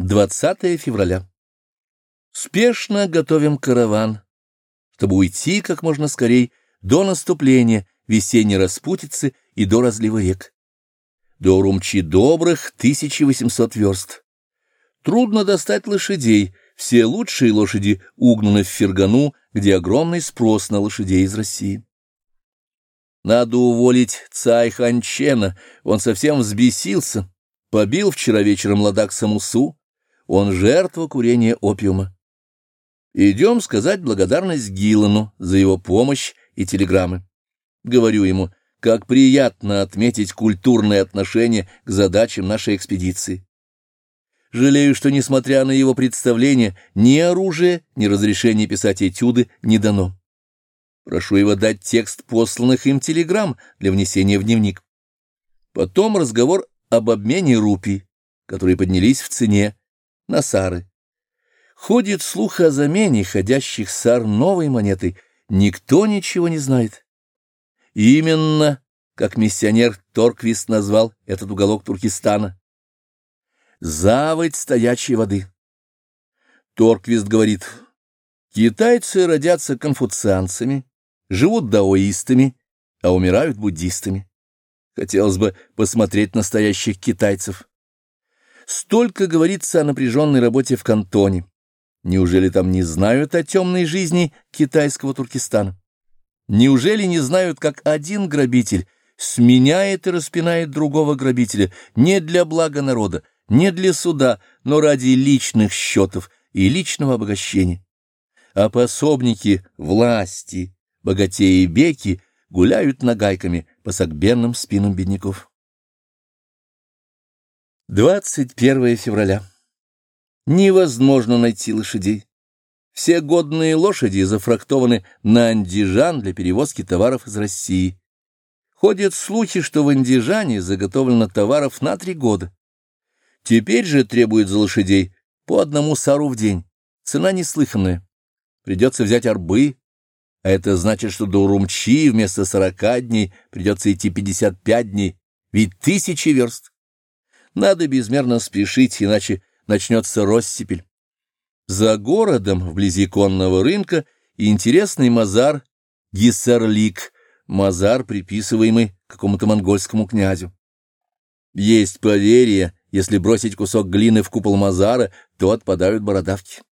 20 февраля. Спешно готовим караван, чтобы уйти как можно скорей до наступления весенней распутицы и до разлива рек. До Урумчи добрых 1800 верст. Трудно достать лошадей, все лучшие лошади угнаны в Фергану, где огромный спрос на лошадей из России. Надо уволить Цай-Ханчена, он совсем взбесился, побил вчера вечером ладак Самусу, он жертва курения опиума. Идем сказать благодарность Гиллану за его помощь и телеграммы. Говорю ему, как приятно отметить культурное отношение к задачам нашей экспедиции. Жалею, что, несмотря на его представление, ни оружия, ни разрешения писать этюды не дано. Прошу его дать текст посланных им телеграмм для внесения в дневник. Потом разговор об обмене рупий, которые поднялись в цене на сары. Ходит слух о замене ходящих сар новой монетой. Никто ничего не знает. Именно, как миссионер Торквист назвал этот уголок Туркестана. Заводь стоячей воды. Торквист говорит, китайцы родятся конфуцианцами, живут даоистами, а умирают буддистами. Хотелось бы посмотреть настоящих китайцев. Столько говорится о напряженной работе в Кантоне. Неужели там не знают о темной жизни китайского Туркестана? Неужели не знают, как один грабитель сменяет и распинает другого грабителя не для блага народа, не для суда, но ради личных счетов и личного обогащения? А пособники власти, богатеи и беки гуляют нагайками по согбенным спинам бедняков. 21 февраля. Невозможно найти лошадей. Все годные лошади зафрахтованы на Андижан для перевозки товаров из России. Ходят слухи, что в Андижане заготовлено товаров на 3 года. Теперь же требуют за лошадей по 1 сару в день. Цена неслыханная. Придется взять арбы, а это значит, что до Урумчи вместо 40 дней придется идти 55 дней, ведь 1000 верст. Надо безмерно спешить, иначе начнется россыпель. За городом, вблизи конного рынка, интересный мазар Гиссарлик, мазар, приписываемый какому-то монгольскому князю. Есть поверье, если бросить кусок глины в купол мазара, то отпадают бородавки.